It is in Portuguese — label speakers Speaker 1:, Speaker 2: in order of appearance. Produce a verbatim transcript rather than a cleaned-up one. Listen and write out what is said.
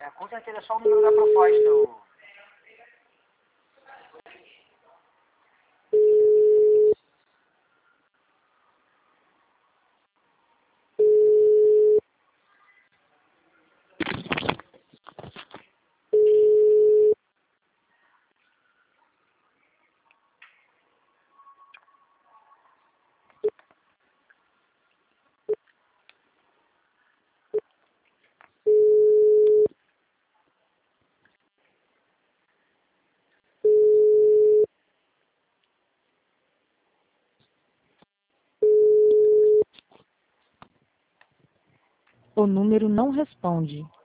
Speaker 1: É, com certeza é só o número da proposta. O...
Speaker 2: O número não responde.